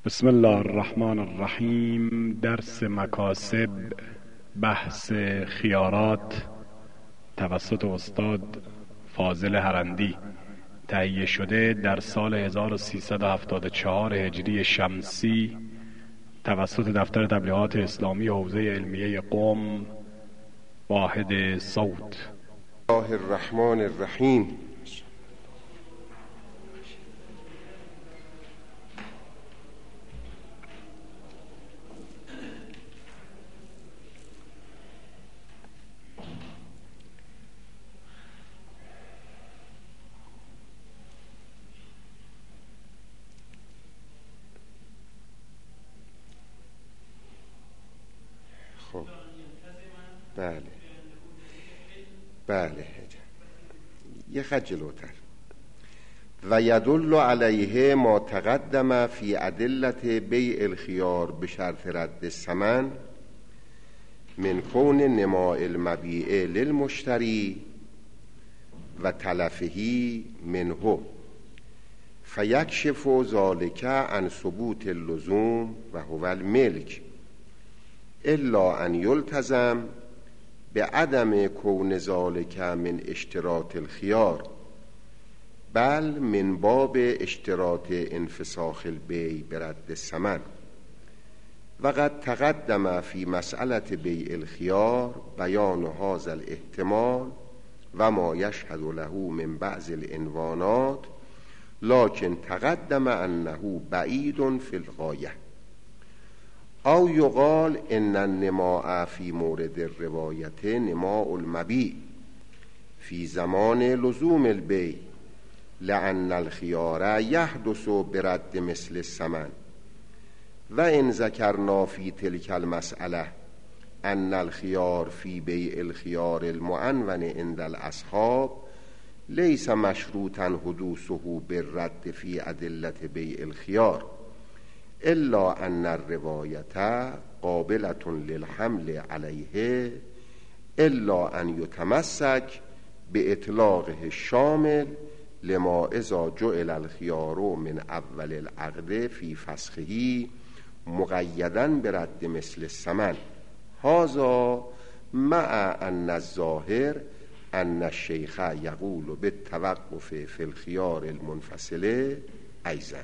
بسم الله الرحمن الرحیم. درس مکاسب، بحث خیارات توسط استاد فاضل هرندی، تهیه شده در سال 1374 هجری شمسی توسط دفتر تبلیغات اسلامی حوزه علمیه قم، واحد صوت. الله الرحمن الرحیم. بله یه خط جلوتر. و یدل علیه ما تقدم فی ادلت بیع الخیار بشرط رد الثمن من کون نماء المبیع للمشتری و تلفه منه فیکشف ذلک عن ثبوت اللزوم و هو الملک الا ان یلتزم به عدم کون ذالک من اشتراط الخیار بل من باب اشتراط انفساخ البیع برد الثمن. و قد تقدم فی مسئله بیع الخیار بیان هذا الاحتمال و ما یشهد له من بعض العنوانات لكن تقدم انه بعید فی الغایه. او یقال ان النماء فی مورد الروایت نماء المبیع فی زمان لزوم البیع لأن الخیار یحدث برد مثل الثمن. و ان ذکرنا فی تلک المسئله ان الخیار فی بیع الخیار المعنون عند الاصحاب لیس مشروطا حدوثه بالرد فی ادله بیع الخیار الا ان الروایت قابلة للحمل علیه الا ان یتمسک باطلاقه الشامل لما اذا جعل الخیار من اول العقد فی فسخه مقیدا برد مثل الثمن. هذا مع ان الظاهر ان الشیخ یقول بالتوقف فی الخیار المنفصل ایضا.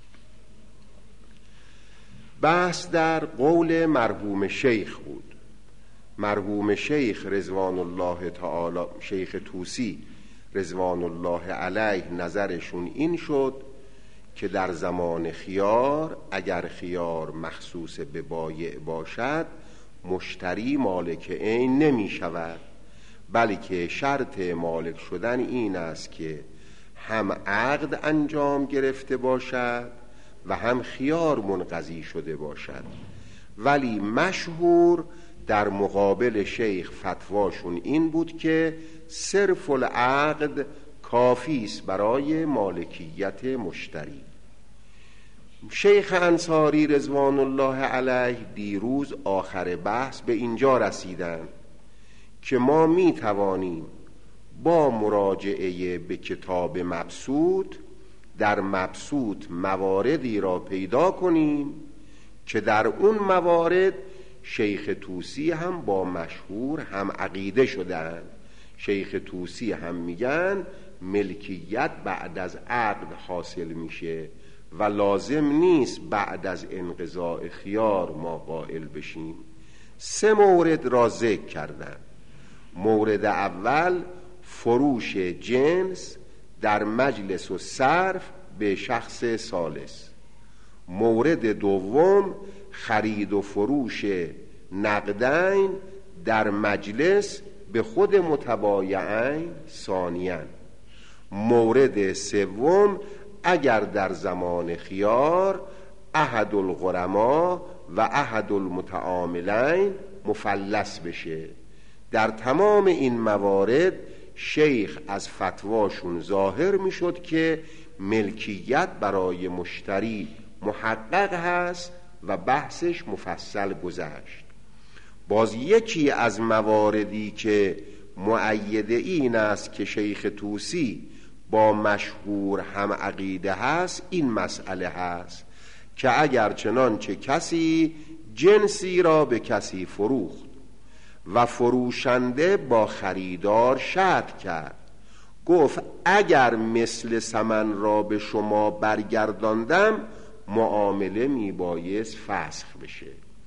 بحث در قول مرحوم شیخ بود. مرحوم شیخ رضوان الله تعالی، شیخ طوسی رضوان الله علیه، نظرشون این شد که در زمان خیار اگر خیار مخصوص به بایع باشد مشتری مالک عین نمی شود، بلکه شرط مالک شدن این است که هم عقد انجام گرفته باشد و هم خیار منقضی شده باشد. ولی مشهور در مقابل شیخ فتواشون این بود که صرف العقد کافی است برای مالکیت مشتری. شیخ انصاری رضوان الله علیه دیروز آخر بحث به اینجا رسیدن که ما می توانیم با مراجعه به کتاب مبسوط در مبسوط مواردی را پیدا کنیم که در اون موارد شیخ طوسی هم با مشهور هم عقیده شدن. شیخ طوسی هم میگن ملکیت بعد از عقد حاصل میشه و لازم نیست بعد از انقضاء خیار ما قائل بشیم. 3 مورد را ذکر کردن. مورد اول فروش جنس در مجلس و صرف به شخص ثالث. مورد دوم خرید و فروش نقدین در مجلس به خود متبایعین ثانیاً. مورد سوم اگر در زمان خیار احد الغرما و احد المتعاملین مفلس بشه. در تمام این موارد شیخ از فتواشون ظاهر میشد که ملکیت برای مشتری محقق هست و بحثش مفصل گذشت. باز یکی از مواردی که مؤید این است که شیخ طوسی با مشهور هم عقیده هست این مسئله هست که اگر چنانچه کسی جنسی را به کسی فروخت و فروشنده با خریدار شرط کرد، گفت اگر مثل ثمن را به شما برگرداندم معامله میبایست فسخ بشه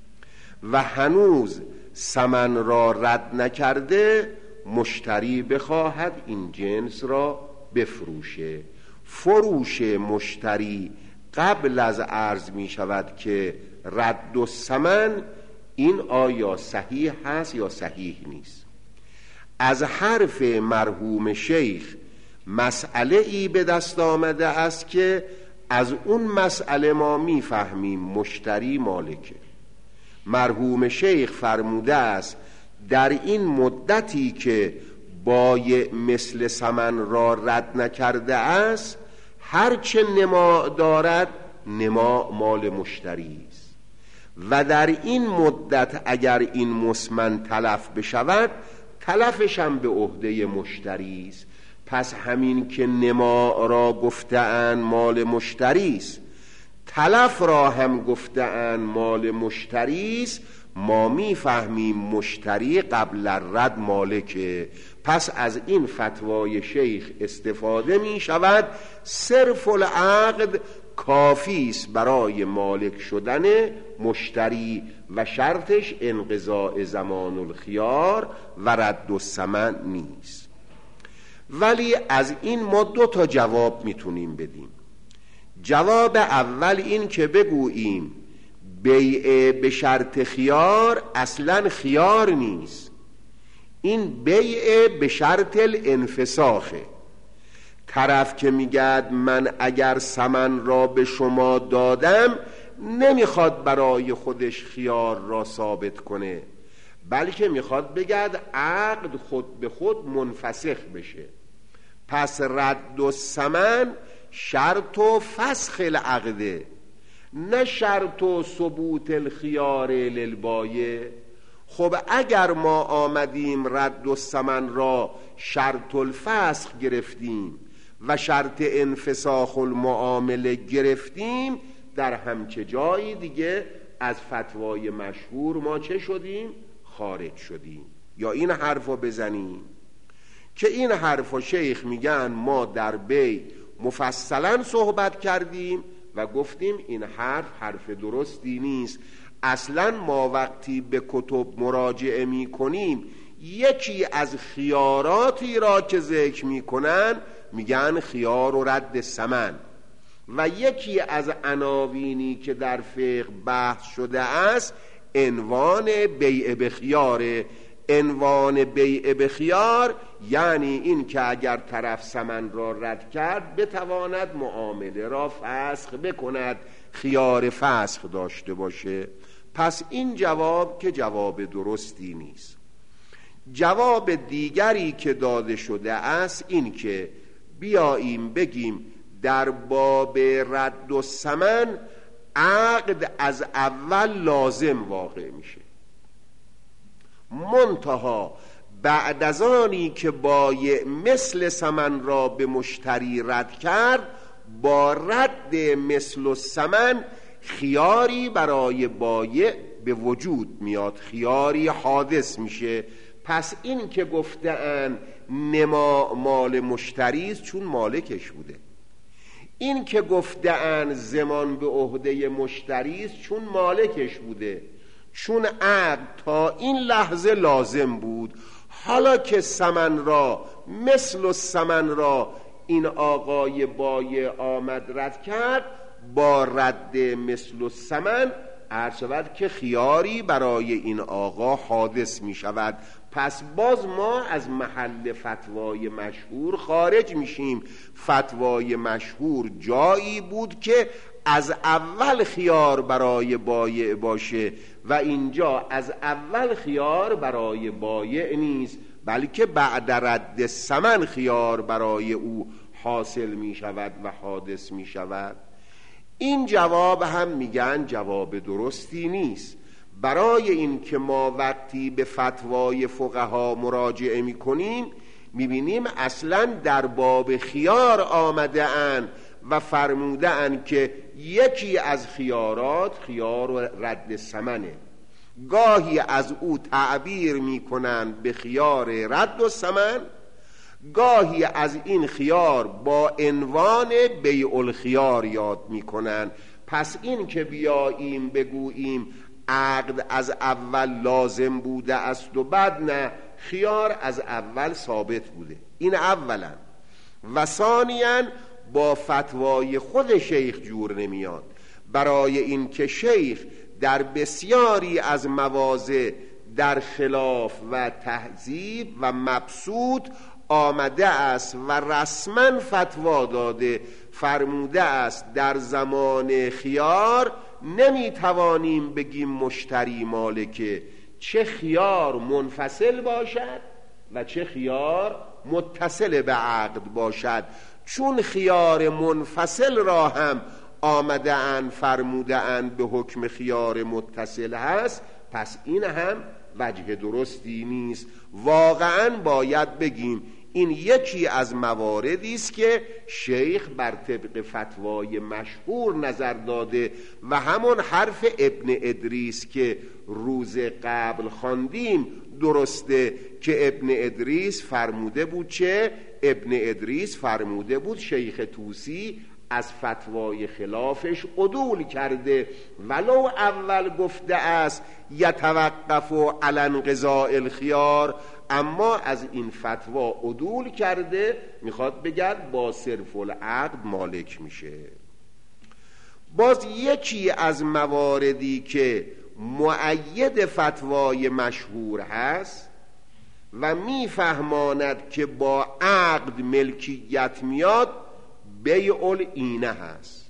و هنوز ثمن را رد نکرده، مشتری بخواهد این جنس را بفروشه. فروش مشتری قبل از عرض می شود که رد الثمن، این آیا صحیح هست یا صحیح نیست؟ از حرف مرحوم شیخ مسئله ای به دست آمده است که از اون مسئله ما میفهمیم مشتری مالکه. مرحوم شیخ فرموده است در این مدتی که بایع مثل ثمن را رد نکرده است، هرچه نما دارد نما مال مشتری است و در این مدت اگر این مسمن تلف بشود تلفش هم به عهده مشتری است. پس همین که نما را گفته‌اند مال مشتری است، تلف را هم گفته‌اند مال مشتری است، ما میفهمیم مشتری قبل رد مالکه. پس از این فتوای شیخ استفاده می شود صرف العقد کافی است برای مالک شدن مشتری و شرطش انقضاء زمان الخیار و رد الثمن نیست. ولی از این ما 2 جواب میتونیم بدیم. جواب اول این که بگوییم بیع به شرط خیار اصلا خیار نیست، این بیع به شرط الانفساخه. طرف که میگد من اگر ثمن را به شما دادم نمیخواد برای خودش خیار را ثابت کنه، بلکه میخواد بگد عقد خود به خود منفسخ بشه. پس رد الثمن شرط و فسخ العقده، نه شرط و ثبوت الخیار للبایع. خب اگر ما آمدیم رد الثمن را شرط الفسخ گرفتیم و شرط انفساخ المعامله گرفتیم، در همچه جایی دیگه از فتوای مشهور ما چه شدیم؟ خارج شدیم. یا این حرفو بزنیم که این حرفو شیخ میگن ما در بیع مفصلا صحبت کردیم و گفتیم این حرف درستی نیست. اصلا ما وقتی به کتب مراجعه می کنیم یکی از خیاراتی را که ذکر می کنن میگن خیار و رد ثمن، و یکی از عناوینی که در فقه بحث شده است عنوان بیع بخیاره. عنوان بیع بخیار یعنی این که اگر طرف ثمن را رد کرد بتواند معامله را فسخ بکند، خیار فسخ داشته باشه. پس این جواب که جواب درستی نیست. جواب دیگری که داده شده است این که بیاییم بگیم در باب رد الثمن عقد از اول لازم واقع میشه، منتها بعد از آنی که بایع مثل ثمن را به مشتری رد کرد، با رد مثل الثمن خیاری برای بایع به وجود میاد، خیاری حادث میشه. پس این که گفتن نما مال مشتری است چون مالکش بوده، این که گفتن زمان به عهده مشتری است چون مالکش بوده، چون عقد تا این لحظه لازم بود. حالا که ثمن را مثل الثمن را این آقای بایع آمد رد کرد، با رد مثل الثمن عرض شود که خیاری برای این آقا حادث می شود. پس باز ما از محل فتوای مشهور خارج میشیم. فتوای مشهور جایی بود که از اول خیار برای بایع باشه و اینجا از اول خیار برای بایع نیست، بلکه بعد رد ثمن خیار برای او حاصل می شود و حادث می شود. این جواب هم میگن جواب درستی نیست. برای این که ما وقتی به فتوای فقها مراجعه می کنیم میبینیم اصلا در باب خیار آمده اند و فرموده اند که یکی از خیارات خیار رد ثمنه. گاهی از او تعبیر میکنند به خیار رد ثمن، گاهی از این خیار با عنوان بیع الخیار یاد میکنند. پس این که بیاییم بگوییم عقد از اول لازم بوده است و بعد نه، خیار از اول ثابت بوده، این اولا. و ثانیاً با فتوای خود شیخ جور نمیاد، برای این که شیخ در بسیاری از مواضع در خلاف و تهذیب و مبسوط آمده است و رسما فتوا داده، فرموده است در زمان خیار نمیتوانیم بگیم مشتری مالکه، چه خیار منفصل باشد و چه خیار متصل به عقد باشد. چون خیار منفصل را هم آمده اند فرموده اند به حکم خیار متصل هست، پس این هم وجه درستی نیست. واقعا باید بگیم این یکی از مواردی است که شیخ بر طبق فتوای مشهور نظر داده و همون حرف ابن ادریس که روز قبل خواندیم درسته که ابن ادریس فرموده بود، چه؟ ابن ادریس فرموده بود شیخ طوسی از فتوای خلافش عدول کرده، ولو اول گفته است یتوقف علی انقضاء الخیار، اما از این فتوا عدول کرده، میخواد بگرد با صرف العقد مالک میشه. باز یکی از مواردی که مؤید فتوای مشهور هست و میفهماند که با عقد ملکیت میاد، بیع العینه هست.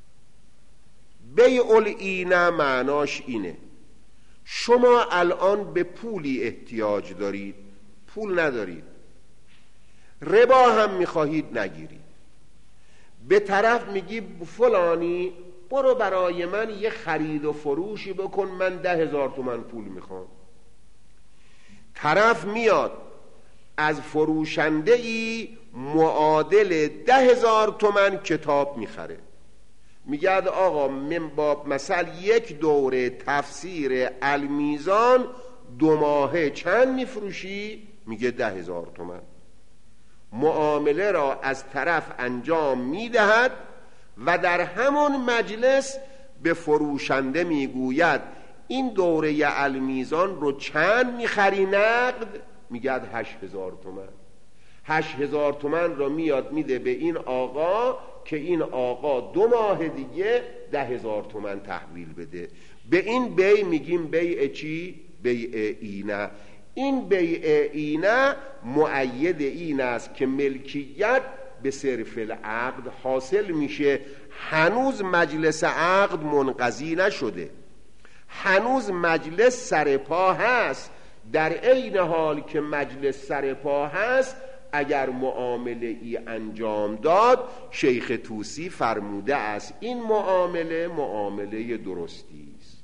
بیع العینه معناش اینه شما الان به پولی احتیاج دارید، پول ندارید، ربا هم میخواهید نگیرید، به طرف میگی فلانی برو برای من یه خرید و فروشی بکن، من 10,000 تومان پول میخوام. طرف میاد از فروشنده ای معادل 10,000 تومان کتاب میخره، میگه آقا من با مثل یک دوره تفسیر المیزان 2 ماهه چند میفروشی؟ میگه 10,000 تومان. معامله را از طرف انجام میدهد و در همون مجلس به فروشنده میگوید این دوره المیزان رو چند میخری نقد؟ میگه 8,000 تومان. 8,000 تومان رو میاد میده به این آقا که این آقا 2 ماه دیگه 10,000 تومان تحویل بده. به این بیع میگیم بیع چی؟ بیع اینه. این بیع اینه مؤید این است که ملکیت به صرف العقد حاصل میشه. هنوز مجلس عقد منقضی نشده، هنوز مجلس سرپا هست. در عین حال که مجلس سرپا هست، اگر معامله ای انجام داد، شیخ طوسی فرموده است این معامله معامله درستی است.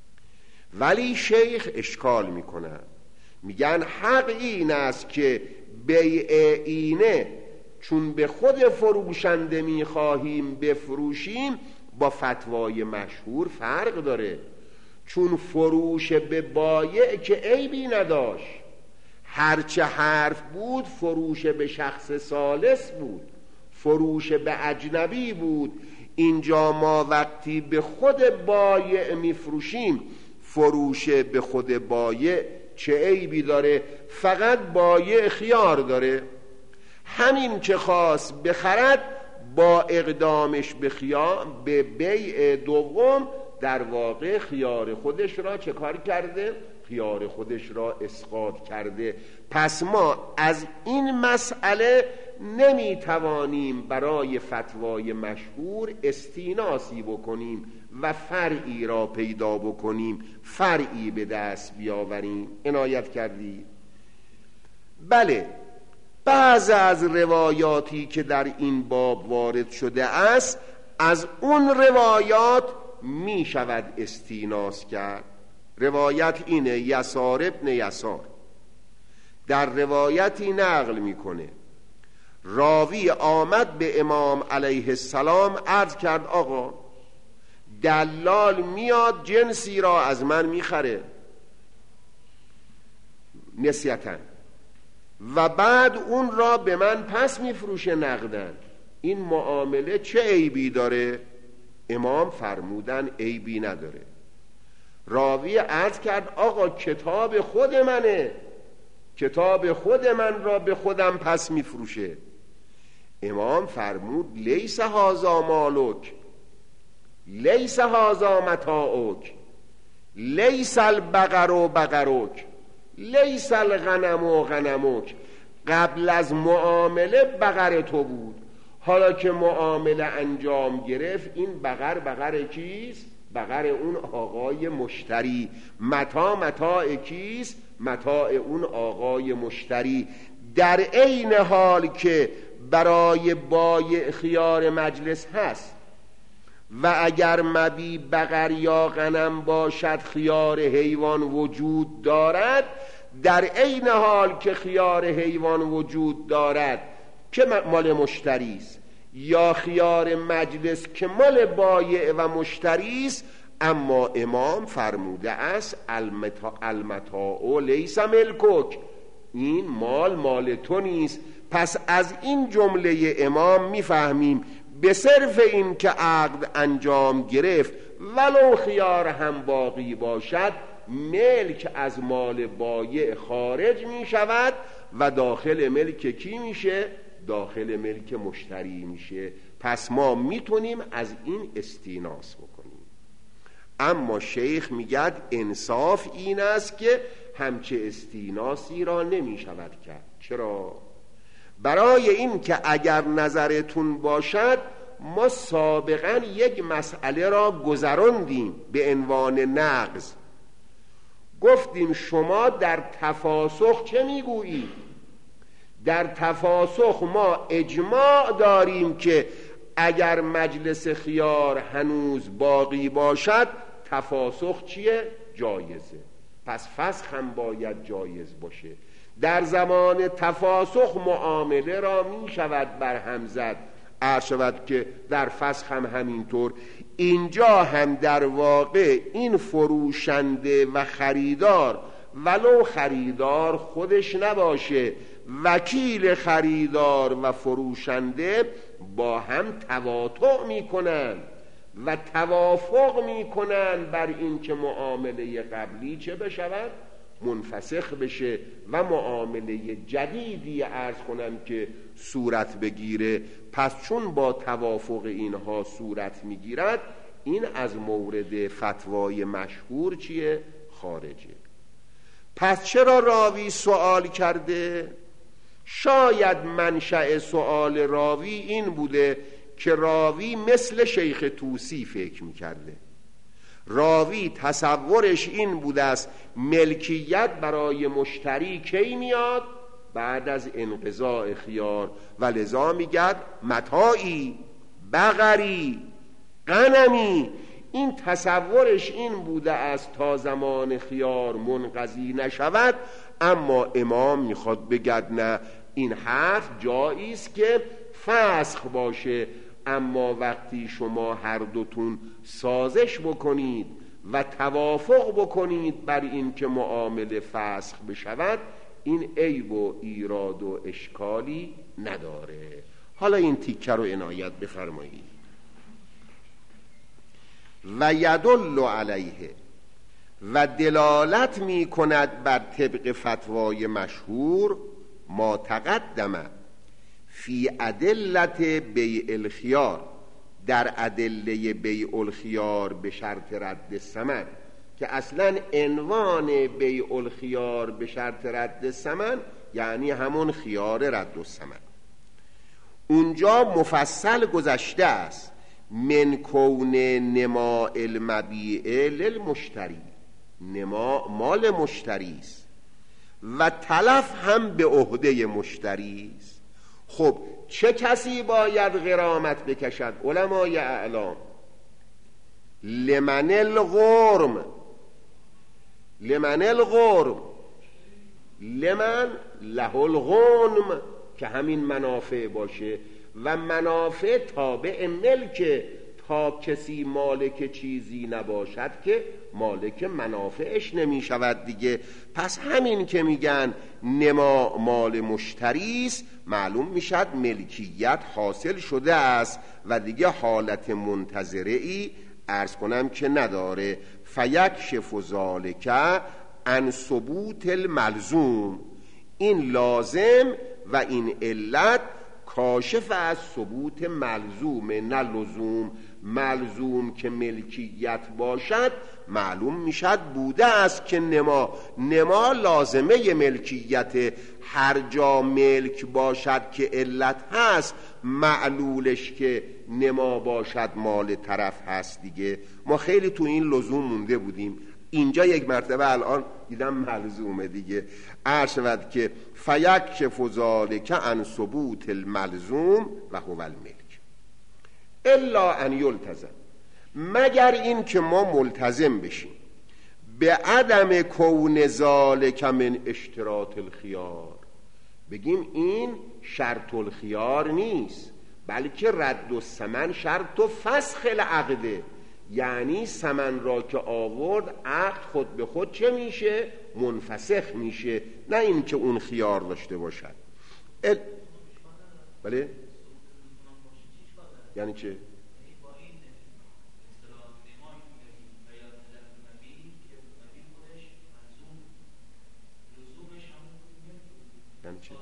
ولی شیخ اشکال میکنه، میگن حق این است که بیع اینه چون به خود فروشنده میخواهیم بفروشیم با فتوای مشهور فرق داره. چون فروش به بایع که عیبی نداشت، هرچه حرف بود فروش به شخص ثالث بود، فروش به اجنبی بود. اینجا ما وقتی به خود بایع میفروشیم، فروش به خود بایع چه عیبی داره؟ فقط بایع خیار داره، همین که خواست بخرد با اقدامش به بیع دوم در واقع خیار خودش را چه کار کرده؟ خیار خودش را اسقاط کرده. پس ما از این مسئله نمیتوانیم برای فتوای مشهور استیناسی بکنیم و فرعی را پیدا بکنیم، فرعی به دست بیاوریم. عنایت کردید؟ بله، بعض از روایاتی که در این باب وارد شده است، از اون روایات می شود استیناس کرد. روایت اینه، یسار ابن یسار در روایتی نقل میکنه راوی آمد به امام علیه السلام عرض کرد آقا دلال میاد جنسی را از من میخره نسیتن و بعد اون را به من پس میفروشه نقدن، این معامله چه عیبی داره؟ امام فرمودن عیبی نداره. راوی عرض کرد آقا کتاب خود منه، کتاب خود من را به خودم پس میفروشه. امام فرمود لیس هذا مالک، لیس هذا متاعک، لیس البقر بقرک، لیس الغنم غنمک. قبل از معامله بقر تو بود، حالا که معامله انجام گرفت این بقر کیست؟ بقر اون آقای مشتری. متاع کیست؟ متاع اون آقای مشتری. در عین حال که برای بایع خیار مجلس هست و اگر مبی بقر یا غنم باشد خیار حیوان وجود دارد، در عین حال که خیار حیوان وجود دارد که مال مشتری است یا خیار مجلس که مال بایع و مشتری است، اما امام فرموده است المتاع لیس ملکک، این مال تو نیست. پس از این جمله امام میفهمیم به صرف این که عقد انجام گرفت ولو خیار هم باقی باشد ملک از مال بایع خارج می شود و داخل ملک کی میشه؟ داخل ملک مشتری میشه. پس ما میتونیم از این استیناس بکنیم. اما شیخ میگد انصاف این است که همچه استیناسی را نمی شود کرد. چرا؟ برای این که اگر نظرتون باشد ما سابقا یک مسئله را گذراندیم به عنوان نقض. گفتیم شما در تفاسخ چه میگویید؟ در تفاسخ ما اجماع داریم که اگر مجلس خیار هنوز باقی باشد تفاسخ چیه؟ جایزه. پس فسخ هم باید جایز باشه. در زمان تفاسخ معامله را می شود برهم زد، عرض شود که در فسخ هم همینطور. اینجا هم در واقع این فروشنده و خریدار ولو خریدار خودش نباشه، وکیل خریدار و فروشنده با هم تواطؤ میکنن و توافق میکنن بر این که معامله قبلی چه بشود؟ منفسخ بشه و معامله جدیدی عرض کنم که صورت بگیره. پس چون با توافق اینها صورت میگیرد این از مورد فتوای مشهور چیه؟ خارجه. پس چرا راوی سوال کرده؟ شاید منشأ سوال راوی این بوده که راوی مثل شیخ طوسی فکر میکرده. راوی تصورش این بوده است ملکیت برای مشتری کی میاد؟ بعد از انقضاء خیار، و لذا میگد متاعی، بقری، غنمی. این تصورش این بوده است تا زمان خیار منقضی نشود. اما امام میخواد بگد نه، این حرف جایی است که فسخ باشه، اما وقتی شما هر دوتون سازش بکنید و توافق بکنید بر این که معامله فسخ بشود، این عیب و ایراد و اشکالی نداره. حالا این تیکه رو عنایت بفرمایید. و یدل علیه، و دلالت می کند بر طبق فتوای مشهور ما تقدم فی ادلت بیع الخیار، در ادله بیع الخیار به شرط رد ثمن، که اصلا عنوان بیع الخیار به شرط رد ثمن یعنی همون خیار رد الثمن. اونجا مفصل گذشته است من کون نماء المبیع للمشتری، نما مال مشتری است و تلف هم به عهده مشتری است. خب چه کسی باید غرامت بکشد؟ علمای اعلام لمن الغرم، لمن الغرم، لمن له الغنم، که همین منافع باشه و منافع تابع ملکه. تا کسی مالک چیزی نباشد که مالک منافعش نمی شود دیگه. پس همین که میگن نما مال مشتریست، معلوم میشد ملکیت حاصل شده است و دیگه حالت منتظره ای عرض کنم که نداره. فیکشف ذالک عن ثبوت الملزوم، این لازم و این علت کاشف از ثبوت ملزوم، نه لزوم. ملزوم که ملکیت باشد معلوم میشد بوده است که نما لازمه ملکیت. هر جا ملک باشد که علت هست، معلولش که نما باشد مال طرف هست دیگه. ما خیلی تو این لزوم مونده بودیم، اینجا یک مرتبه الان دیدم ملزومه دیگه. عرض شود که فیکشف ذالک عن ثبوت الملزوم و هو الملک الا ان یلتزم، مگر این که ما ملتزم بشیم به عدم کون ذالک من اشتراط الخیار، بگیم این شرط الخیار نیست بلکه رد الثمن شرط و فسخ العقده. یعنی ثمن را که آورد عقد خود به خود چه میشه؟ منفسخ میشه، نه این که اون خیار داشته باشد. بله؟ یعنی چه؟ یعنی چه؟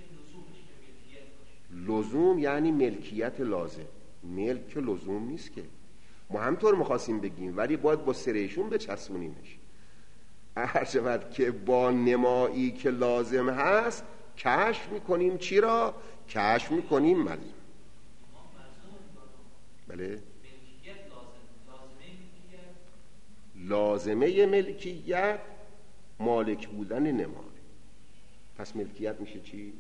لزوم یعنی ملکیت لازم. ملک لزوم نیست که، ما همطور میخواستیم بگیم ولی باید با سریشون بچسبونیمش. هر شود که با نمایی که لازم هست کشف میکنیم چی را؟ کشف میکنیم ملزوم. بله؟ لازمه ملکیت مالک بودن نماه. پس ملکیت میشه چی؟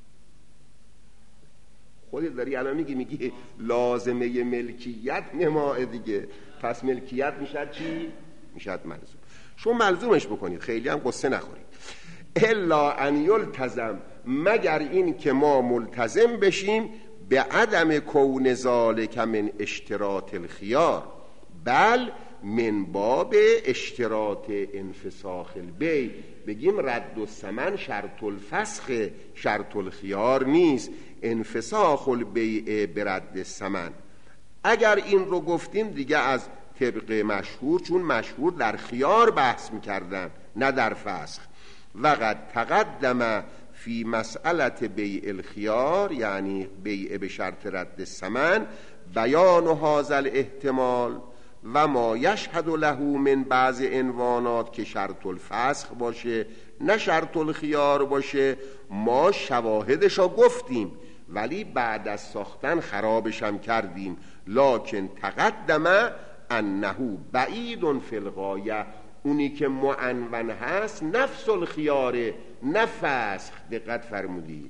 خودت داری الان میگی لازمه ملکیت نماه دیگه، پس ملکیت میشد چی؟ میشد ملزوم. شما ملزومش بکنید، خیلی هم قصه نخورید. الا ان یلتزم، مگر این که ما ملتزم بشیم به عدم کون ذالک من اشتراط الخیار، بل من باب اشتراط انفساخ البیع، بگیم رد الثمن شرط الفسخ، شرط الخیار نیست. انفساخ البیع برد الثمن. اگر این رو گفتیم دیگه از طبق مشهور، چون مشهور در خیار بحث میکردن نه در فسخ. وقد تقدم فی مسئلت بیع الخیار، یعنی بیع به شرط رد الثمن، بیان هذا الاحتمال و ما یشهد له من بعض عنوانات که شرط الفسخ باشه نه شرط الخیار باشه. ما شواهدشو گفتیم ولی بعد از ساختن خرابش هم کردیم. لکن تقدم انه بعید فی الغایه، اونی که معنون هست نفس الخیاره نه فسخ. دقت فرمودید.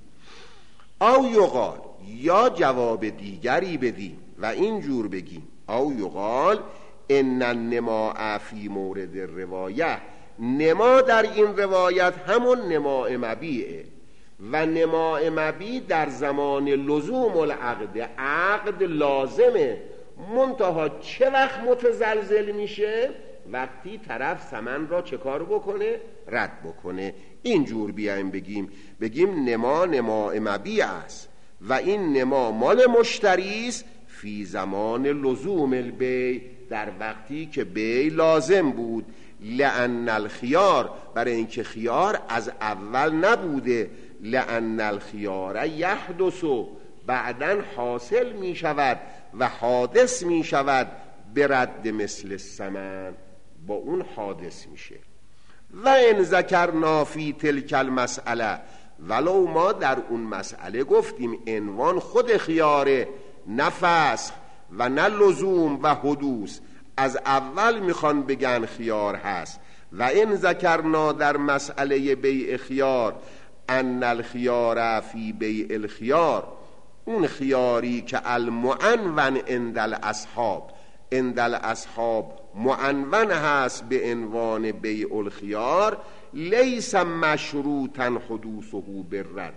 او یقال، یا جواب دیگری بدیم و اینجور بگیم او یقال ان النماء فی مورد الروایه، نما در این روایت همون نماء مبیعه و نماء مبیع در زمان لزوم العقد، عقد لازمه. منتها چه وقت متزلزل میشه؟ وقتی طرف ثمن را چه کار بکنه؟ رد بکنه. اینجور بیایم بگیم نماء مبیع است و این نما مال مشتری است فی زمان لزوم البیع، در وقتی که بیع لازم بود. لأن الخیار، برای اینکه خیار از اول نبوده. لأن الخیار یحدث، بعدن حاصل می شود و حادث می شود به رد مثل الثمن، با اون حادث میشه. و ان ذکرنا فی تلک المسئله، ولو ما در اون مسئله گفتیم عنوان خود خیاره نه فسخ و نه لزوم و حدوث، از اول میخوان بگن خیار هست. و ان ذکرنا در مسئله بیع خیار ان الخیار فی بیع الخیار، اون خیاری که المعنون عند الاصحاب، عند الاصحاب معنون هست به عنوان بیع الخیار، لیس مشروطا حدوثه بالرد،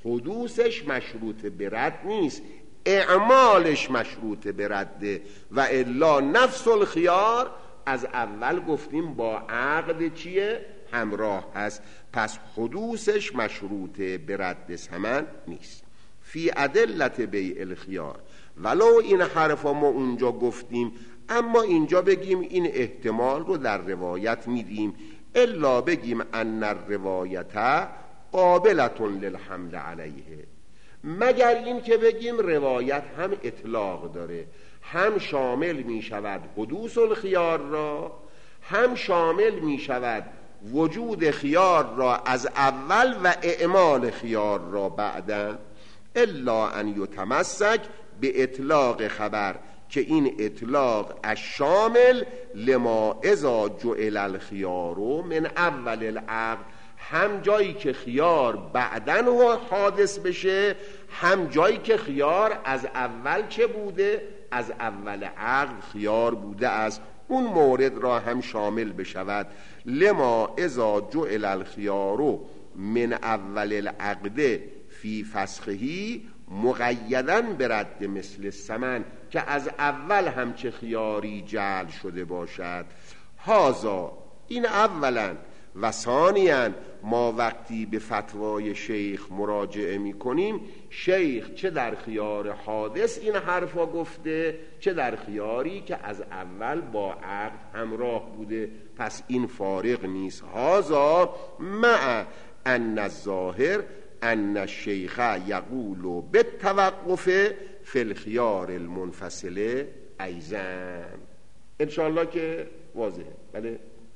حدوثش مشروط به رد نیست، اعمالش مشروط به رده، و الا نفس الخیار از اول گفتیم با عقد چیه؟ همراه هست. پس حدوثش مشروط به رد ثمن نیست. فی ادلت بیع الخیار، ولو این حرفا ما اونجا گفتیم، اما اینجا بگیم این احتمال رو در روایت میدیم، الا بگیم ان الروایت قابلة للحمل علیه، مگر این که بگیم روایت هم اطلاق داره، هم شامل می شود حدوث الخیار را، هم شامل می شود وجود خیار را از اول و اعمال خیار را بعدا، الا ان یتمسک به اطلاق خبر، که این اطلاق الشامل لما اذا جعل الخیار من اول العقد، هم جایی که خیار بعدن حادث بشه، هم جایی که خیار از اول چه بوده؟ از اول عقد خیار بوده، از اون مورد را هم شامل بشود. لما اذا جعل الخیار من اول العقد فی فسخهی مقیداً برد مثل الثمن، که از اول هم چه خیاری جعل شده باشد. هازا، این اولاً. و ثانیاً ما وقتی به فتوای شیخ مراجعه می کنیم، شیخ چه در خیار حادث این حرفا گفته، چه در خیاری که از اول با عقد همراه بوده، پس این فارق نیست. هازا مع ان الظاهر ان الشیخ یقول بالتوقف فی الخیار المنفصل ایضا. انشاءالله که واضحه. بله.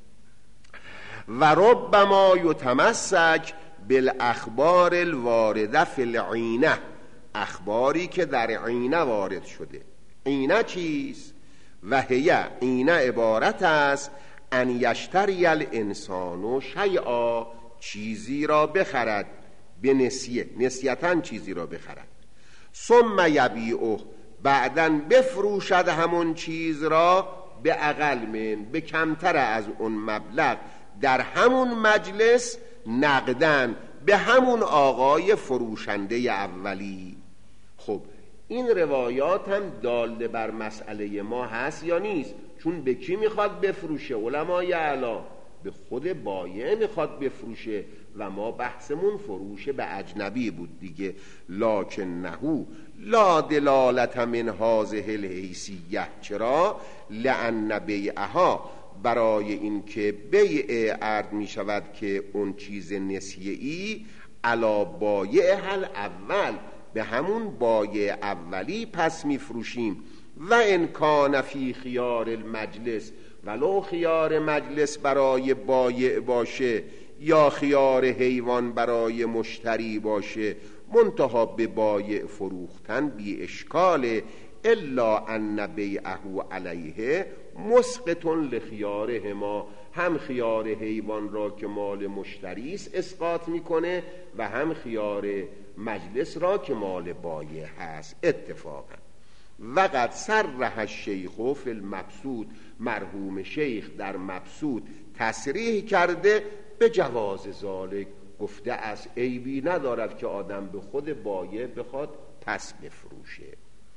و ربما یتمسک بالاخبار الوارده فی العینه، اخباری که در عینه وارد شده. عینه چیست؟ و هی عینه عبارت است ان یشتری الانسان شیئا، چیزی را بخرد، به نسیه، نسیتاً چیزی را بخرد، ثم یبیعه، بعداً بفروشد همون چیز را به اقل من، به کمتر از اون مبلغ، در همون مجلس نقدن به همون آقای فروشنده اولی. خب این روایات هم داله بر مسئله ما هست یا نیست؟ چون به کی میخواد بفروشه؟ علمای اعلی به خود بایع میخواد بفروشه، و ما بحثمون فروش به اجنبی بود دیگه. لکنه لا دلالت من هذه الحیثیه، چرا؟ لان بیعها، برای این که بیع عرض می شود که اون چیز نسیه‌ای علا بایع حل اول، به همون بایع اولی پس می فروشیم. و ان کان فی خیار المجلس، ولو خیار مجلس برای بایع باشه یا خیار حیوان برای مشتری باشه، منتها به بایع فروختن بی اشکاله، الا ان بیعه علیه مسقط لخیارهما، هم خیار حیوان را که مال مشتری است اسقاط میکنه، و هم خیار مجلس را که مال بایع هست. اتفاقا وقد صرح الشیخ فی المبسوط، مرحوم شیخ در مبسوط تصریح کرده به جواز ذالک، گفته از عیبی ندارد که آدم به خود بایع بخواد پس بفروشه،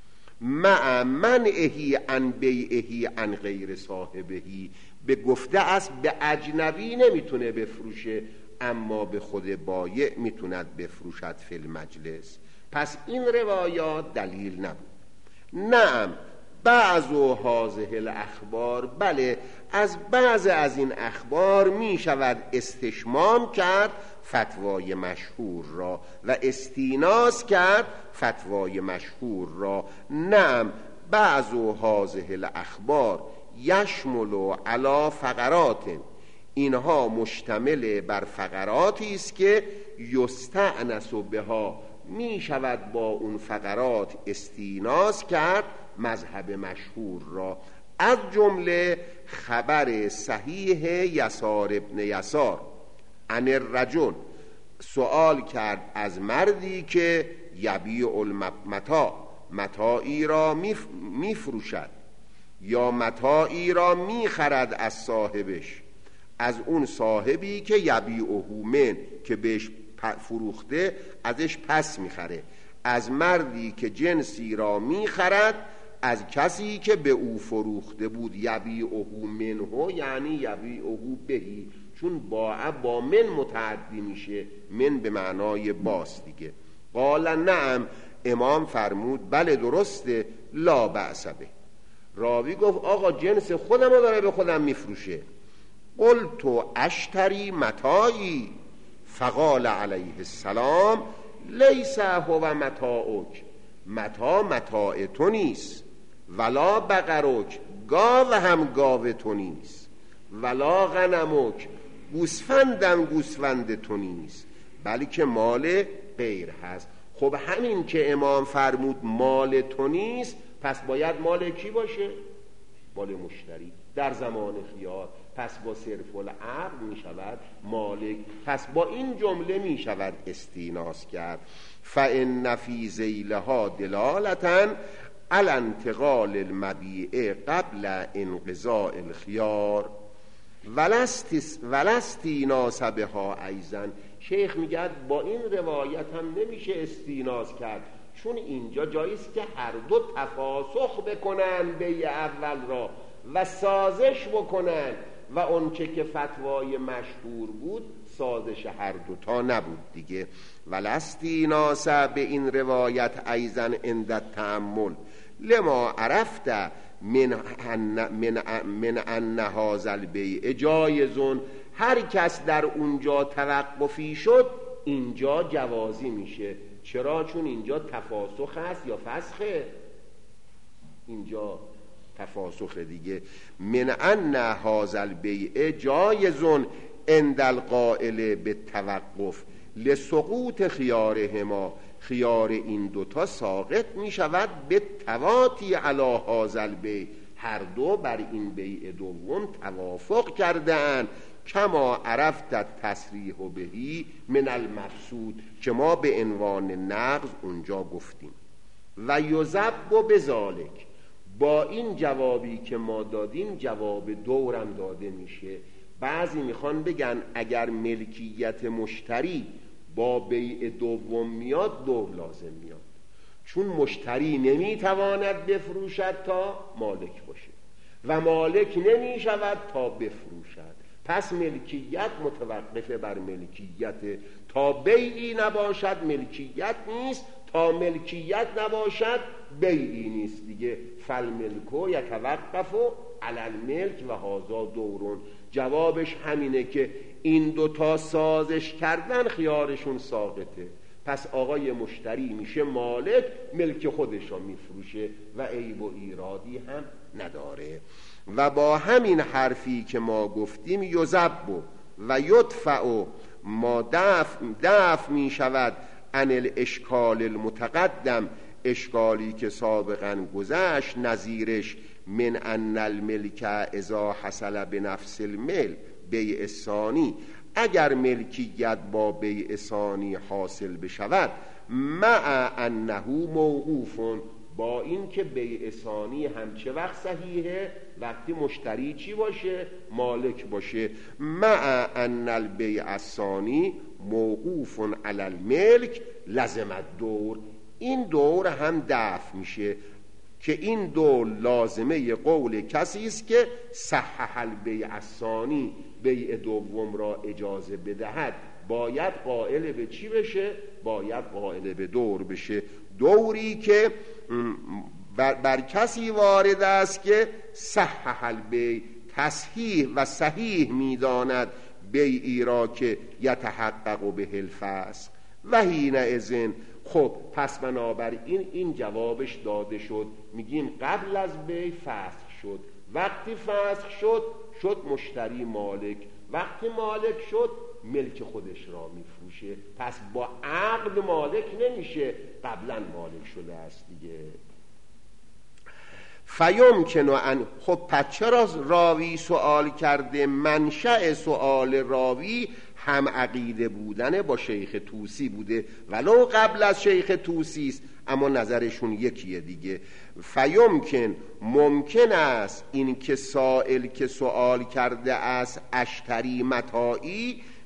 مع منعهی عن بیعهی عن غیر صاحبهی، به گفته است به اجنبی نمیتونه بفروشه، اما به خود بایع میتوند بفروشد فی المجلس. پس این روایات دلیل نبود. نعم بعض هذه الاخبار، بله از بعض از این اخبار می شود استشمام کرد فتوای مشهور را و استیناس کرد فتوای مشهور را. نعم بعض هذه الاخبار یشمل علی فقرات، اینها مشتمل بر فقراتی است که یستأنس بها، می شود با اون فقرات استیناس کرد مذهب مشهور را. از جمله خبر صحیح یسار ابن یسار عن الرجل، سوال کرد از مردی که یبیع المتاع، متاعی را می فروشد یا متاعی را می خرد از صاحبش، از اون صاحبی که یبیعه من، که بهش فروخته ازش پس میخره، از مردی که جنسی را میخرد از کسی که به او فروخته بود. یبیعه منه یعنی یبیعه بهی، چون با من متعدی میشه، من به معنای باس دیگه. قال نعم، امام فرمود بله درسته، لا بأس به. راوی گفت آقا جنس خودم رو داره به خودم میفروشه. قلت اشتری متاعی، فقال علیه السلام لیس هو متاعک، متاع تو نیست، ولا بقرک، گاو هم گاو تو نیست، ولا غنمک، گوسفندم گوسفند تو نیست، بلکه مال غیر هست. خب همین که امام فرمود مال تو نیست، پس باید مال کی باشه؟ مال مشتری در زمان خیار. پس با صرف العقل می شود مالک. پس با این جمله می شود استیناس کرد. فإن فی ذیلها دلالةً علی انتقال المبیع قبل انقضاء الخیار ولستیناس بها ایضا. شیخ میگه با این روایت هم نمیشه استیناس کرد، چون اینجا جاییست که هر دو تفاسخ بکنن بیع اول را و سازش بکنن، و اون که فتوای مشهور بود سازش هر دوتا نبود دیگه. ولستیناس به این روایت ایضا عند التأمل لما عرفت من ان هذا البیع جایزون. هر کس در اونجا توقفی شد اینجا جوازی میشه. چرا؟ چون اینجا تفاسخ هست یا فسخه؟ اینجا تفاسخ دیگه. من ان هذا البیع جایزون عند القائل بالتوقف لسقوط خیارهما. خیار این دوتا ساقط می شود به تواتی علی هذا البیع. هر دو بر این بیع دوم توافق کردن. کما عرفت تصریح بهی من المفسود، که ما به عنوان نقض اونجا گفتیم. و یذب بذالک، با این جوابی که ما دادیم جواب دورم داده میشه. بعضی میخوان بگن اگر ملکیت مشتری با بیع دوم میاد دور لازم میاد، چون مشتری نمیتواند بفروشد تا مالک باشه و مالک نمیشود تا بفروشد. پس ملکیت متوقفه بر ملکیت. تا بیعی نباشد ملکیت نیست، تا ملکیت نباشد بیعی نیست دیگه. فالملک یتوقف علی الملک و هذا دورون. جوابش همینه که این دوتا سازش کردن خیارشون ساقطه. پس آقای مشتری میشه مالک، ملک خودش رو میفروشه و عیب و ایرادی هم نداره. و با همین حرفی که ما گفتیم یذب و یدفع ما دفع می شود عن الاشکال المتقدم، اشکالی که سابقا گذشت نظیرش. من ان الملک اذا حصل بنفس المل بیع ثانی، اگر ملکیت با بیع ثانی حاصل بشود مع انه موقوف، با این که بیع ثانی هم چه وقت صحیحه؟ وقتی مشتری چی باشه؟ مالک باشه. مع ان البیع الثانی موقوف علی الملک لزم الدور، این دور هم دفع میشه که این دور لازمه قول کسی است که صحح البیع الثانی، بیع دوم را اجازه بدهد. باید قائل به چی بشه؟ باید قائل به دور بشه. دوری که بر کسی وارد است که صحح البیع، تصحیح و صحیح میداند بیعی را که یتحقق به الفسق و حینئذ. خب پس بنابراین این جوابش داده شد. میگیم قبل از بیع فسخ شد، وقتی فسخ شد مشتری مالک، وقتی مالک شد ملک خودش را میفروشه. پس با عقد مالک نمیشه، قبلا مالک شده است دیگه. فیمکن ان، خب پس چرا راوی سوال کرده؟ منشأ سوال راوی هم عقیده بودن با شیخ طوسی بوده، ولو قبل از شیخ طوسی است، اما نظرشون یکیه دیگه. فیمکن، ممکن است این که سائل که سوال کرده است اشتری متاعی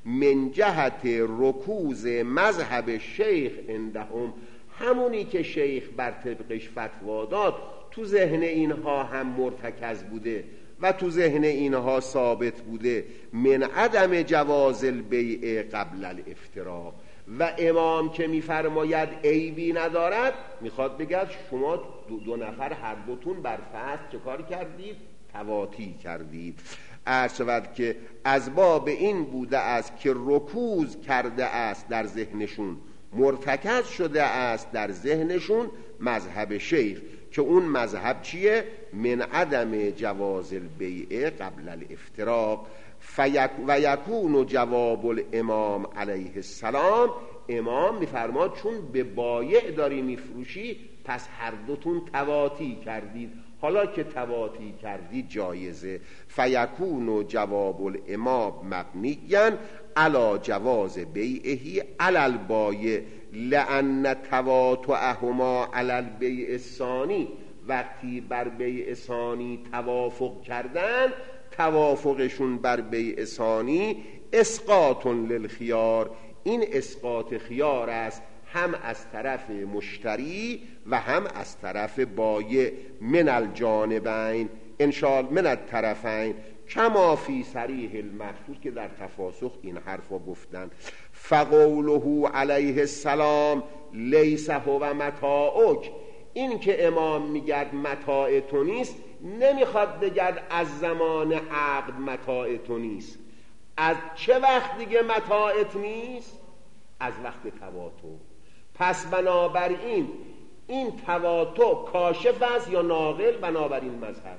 من جهت رکوز مذهب شیخ عندهم، همونی که شیخ بر طبقش فتوا داد تو ذهن اینها هم مرتکز بوده و تو ذهن اینها ثابت بوده، من عدم جواز البیع قبل الافتراق. و امام که میفرماید عیبی ندارد، میخواد بگه شما دو نفر هر دوتون بر فصل چه کار کردید؟ تواطی کردید. عرض شود که از باب این بوده است که رکوز کرده است در ذهنشون، مرتکز شده است در ذهنشون مذهب شیخ، که اون مذهب چیه؟ من عدم جواز البیع قبل الافتراق. و یکون جواب الامام علیه السلام، امام میفرماد چون به بایع داری میفروشی پس هر دوتون تواطی کردید، حالا که تواطی کردید جایزه. فیکون جواب الامام مبنیاً علی جواز بیعه علی البایع لأن تواطؤهما علی البیع الثانی، وقتی بر بیع ثانی توافق کردن، توافقشون بر بیع ثانی اسقاط للخیار، این اسقاط خیار است، هم از طرف مشتری و هم از طرف بایع، من الجانبین انشاءالله من الطرفین، کما فی صریح المقصود، که در تفاسخ این حرفا گفتن. فقوله علیه السلام لیس هو متاعک، این که امام میگرد متاع تو نیست، نمیخواد بگرد از زمان عقد متاع تو نیست. از چه وقت دیگه متاعت نیست؟ از وقت تواطؤ. پس بنابراین این تواطؤ کاشف است یا ناقل؟ بنابراین مذهب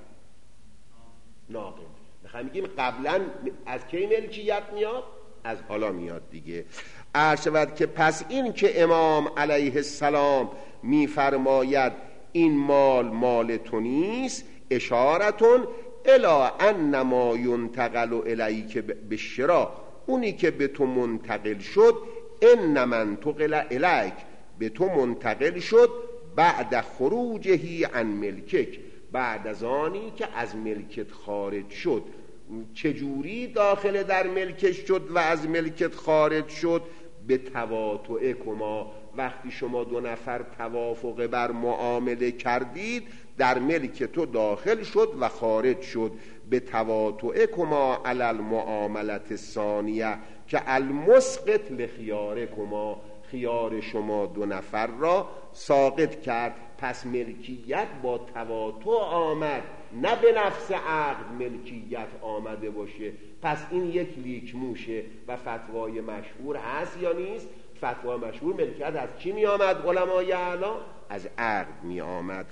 ناقل. میخوایم میگیم قبلا از کی ملکیت میاد؟ از حالا میاد دیگه. عرض شود که پس این که امام علیه السلام میفرماید این مال تو نیست، اشارتون الی ان ما ینتقل الیک بالشراء، اونی که به تو منتقل شد، ان من تقل الیک، به تو منتقل شد بعد خروجه عن ملکک، بعد از آنی که از ملکت خارج شد. چجوری داخل در ملکش شد و از ملکت خارج شد؟ به تواطؤ کما، وقتی شما دو نفر توافق بر معامله کردید، در ملک تو داخل شد و خارج شد. به تواطؤ کما علی المعاملت الثانیه که المسقط لخیار کما، خیار شما دو نفر را ساقط کرد. پس ملکیت با تواطؤ آمد، نه به نفس عقد ملکیت آمده باشه. پس این یک لیک موشه و فتوای مشهور هست یا نیست؟ فتوا مشهور ملکیت از چی می آمد علمای اعلی؟ از عقد می آمد.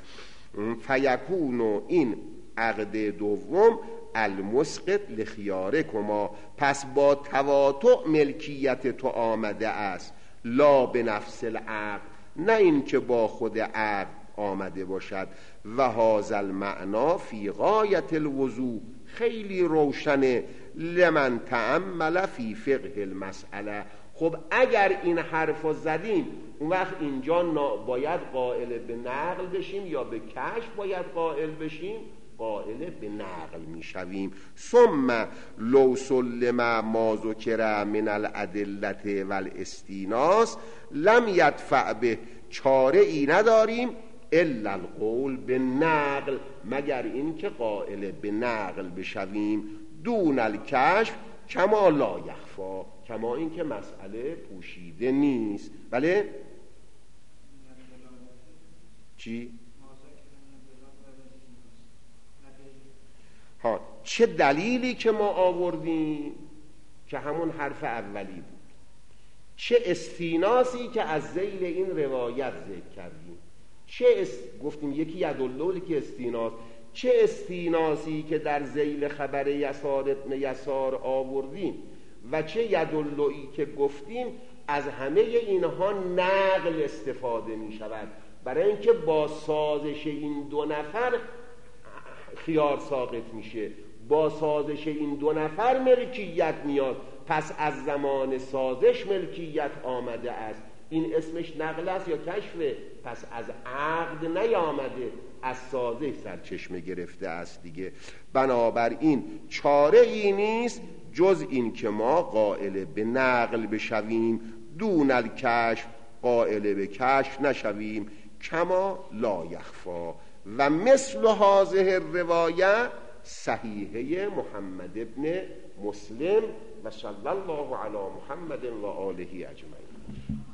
فیکون این عقد دوم المسقط لخیارکما، پس با تواطؤ ملکیت تو آمده است، لا به نفس العقد، نه این که با خود عقد آمده باشد. و هذا المعنا فی غایت الوضوح، خیلی روشنه، لمن تأمل فی فقه المسئله. خب اگر این حرفو زدیم، اون وقت اینجا باید قائل به نقل بشیم یا به کشف باید قائل بشیم؟ قائل به نقل میشویم. ثم لو سلم ما ذکر من الادله والاستیناس لم یدفع به، چاره ای نداریم الا القول به نقل، مگر این که قائل به نقل بشویم. دون الکشف کما لا یخفا، کما این که مسئله پوشیده نیست. بله؟ چی؟ ها، چه دلیلی که ما آوردیم که همون حرف اولی بود، چه استیناسی که از ذیل این روایت ذکر کردیم، گفتیم یکی یدالله که استیناس، چه استیناسی که در ذیل خبر یسار ابن یسار آوردیم و چه یداللهی که گفتیم، از همه اینها نقل استفاده می شود، برای اینکه با سازش این دو نفر خیار ساقط میشه، با سازش این دو نفر ملکیت میاد. پس از زمان سازش ملکیت آمده است. این اسمش نقل است یا کشفه؟ پس از عقد نیامده، از سازش سرچشمه گرفته است دیگه. بنابراین چاره ای نیست جز این که ما قائل به نقل بشویم، دون الکشف قائل به کشف نشویم، کما لا یخفا. و مثل هذه الروایه صحیحه محمد ابن مسلم و صلی الله علی محمد و آله اجمعین.